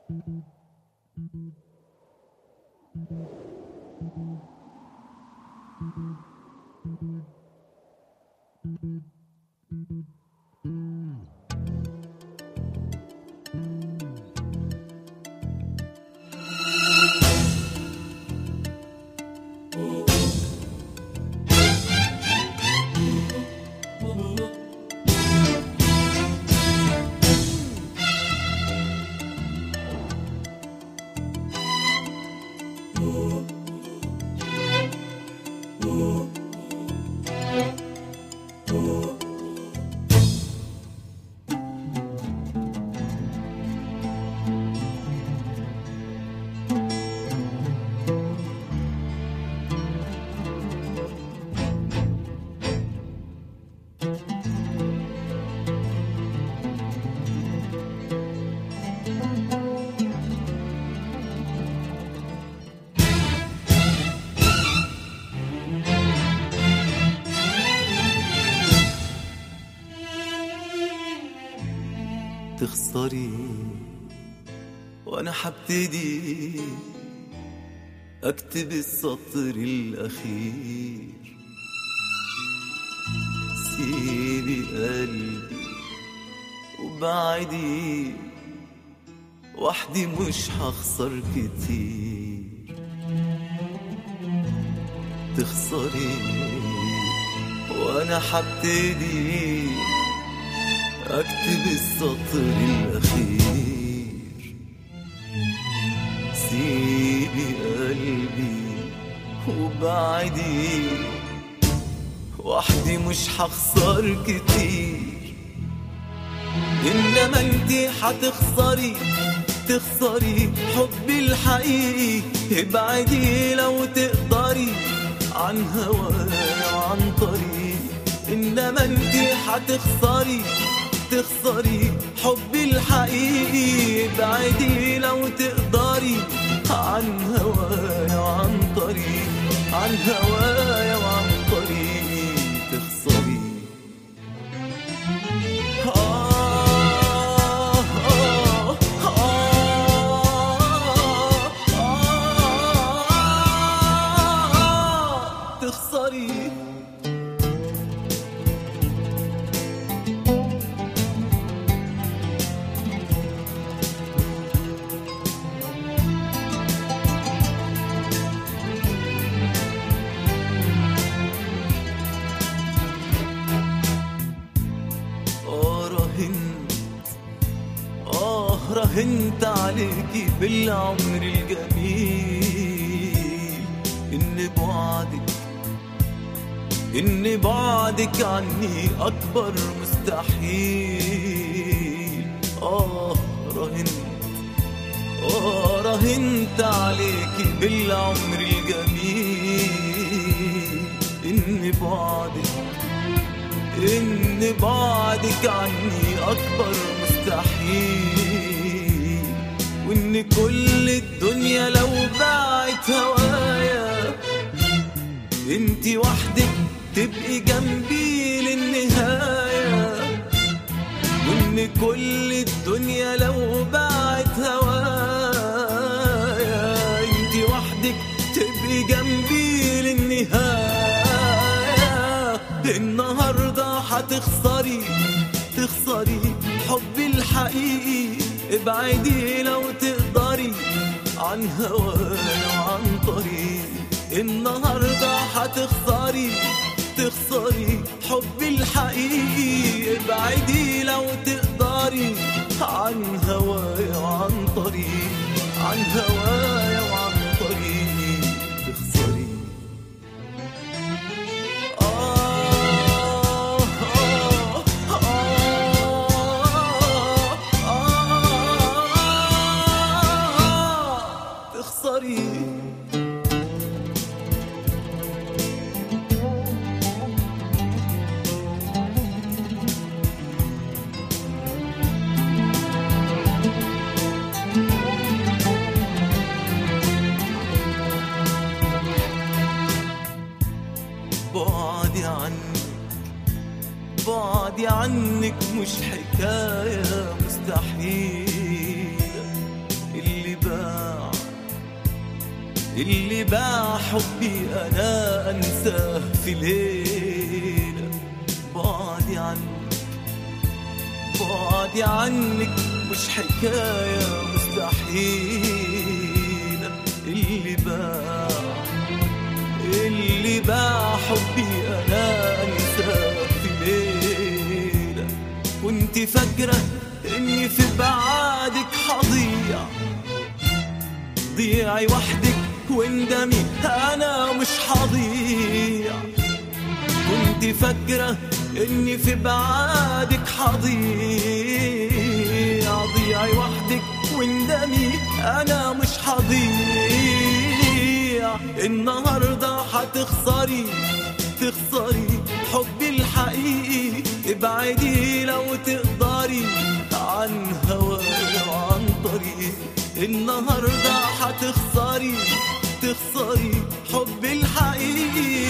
تخسري وانا حبتدي اكتب السطر الاخير. سيبي قلبي وبعدي، وحدي مش هخسر كتير. تخسري وانا حبتدي اكتب السطر الاخير. سيبي قلبي وبعدي، وحدي مش هخسر كتير. انما انتي هتخسري، تخسري حبي الحقيقي. ابعدي لو تقدري عن هواي وعن طريقي. انما انتي هتخسري، تخسري حبي الحقيقي. ابعدي لو تقدري عن هواي وعن طريقي، عن هواي وعن طريقي. تخسري تخسري. راهنت عليكي بالعمر الجميل. إن بعدك عني أكبر مستحيل. راهنت عليكي بالعمر الجميل. إن بعدك عني أكبر مستحيل. وإن كل الدنيا لو باعت هوايا، انتي وحدك تبقي جنبي للنهاية. وإن كل الدنيا لو باعت هوايا، انتي وحدك تبقي جنبي للنهاية. النهاردة هتخسري، تخسري حبي الحقيقي. ابعدي لو تقدري عن هواي وعن طريقي. النهاردة هتخسري، تخسري حبي الحقيقي. ابعدي لو تقدري عن هواي وعن طريقي، عن هواي وعن طريقي. تخسري تخسري. بعدي عنك مش حكاية مستحيلة. اللي باع حبي أنا أنساه في ليلة. بعدي عنك بعدي عنك مش حكاية مستحيلة. اللي باع حبي أنا أنساه في ليلة. كنت فاكرة إني في بعادك حضيع، ضيعي وحدك واندمي أنا مش حضيع. كنت فاكرة إني في بعادك حضيع، ضيعي وحدك واندمي أنا مش حضيع. النهاردة حتخسري حبي الحقيقي. ابعدي لو تقدري عن هواي وعن طريقي. النهاردة حتخسري حبي الحقيقي.